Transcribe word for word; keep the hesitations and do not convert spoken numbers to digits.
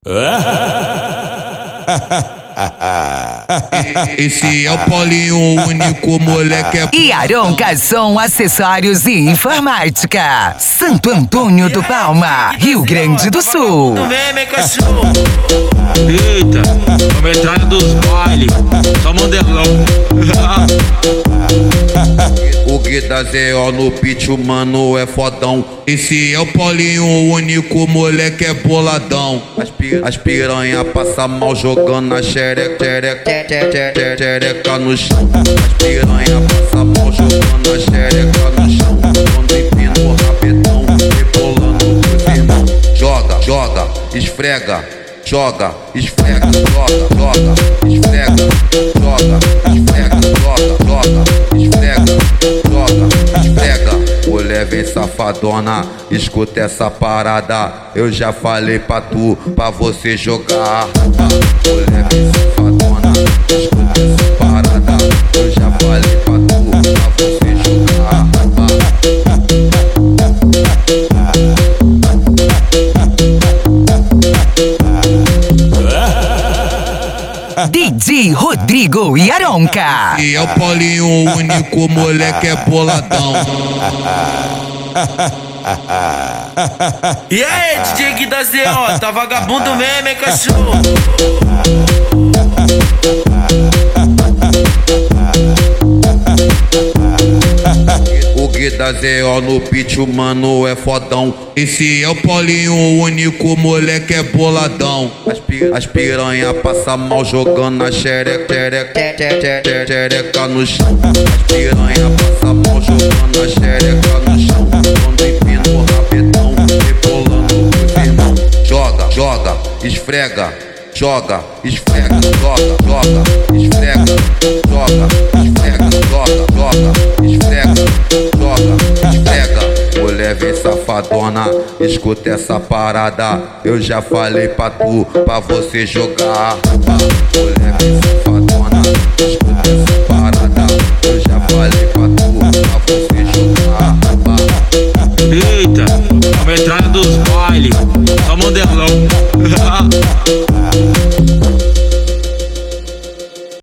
Esse é o Paulinho, o único moleque é... E Aronca Som Acessórios e Informática, Santo Antônio do Palma, Rio Grande do Sul. Não vem, meu cachorro. Eita, a metralha dos bailes, só modelão. O Guida Zé ó no pitch, o mano é fodão. Esse é o Paulinho, o único moleque é boladão. As, pi as piranha passa mal jogando na xereca, xereca, xereca no chão. As piranha passa mal jogando na xereca no chão. Quando empina o rabetão, rebolando pros irmão. Joga, joga, esfrega, joga, esfrega, joga, joga, esfrega, joga, esfrega, joga, joga, esfrega, joga, esfrega. Mulher vem safadona, escuta essa parada. Eu já falei pra tu, pra você jogar. Mulher vem safadona, escuta essa parada. Eu já falei pra tu, pra você jogar. D J Rodrigo e Aronca. E é o Paulinho, o único moleque é boladão. E aí, D J Guida Zé, ó, tá vagabundo mesmo, hein, cachorro? O Guida Zé ó no pitch, o mano é fodão. Esse é o Paulinho, o único moleque é boladão. As, pi as piranha passa mal jogando na xereca, xereca, xereca no chão. As piranha passa mal jogando na xereca no chão. Quando empina o rabetão, rebolando pros irmão. Joga, joga, esfrega, joga, esfrega, joga, joga, esfrega, joga, esfrega, joga, joga, esfrega, joga, esfrega. Mulher vem safadona, escuta essa parada. Eu já falei pra tu, pra você jogar. Mulher vem safadona, escuta essa parada. Eu já falei pra tu, pra você jogar. Eita, a metralha dos bailes, só modelão.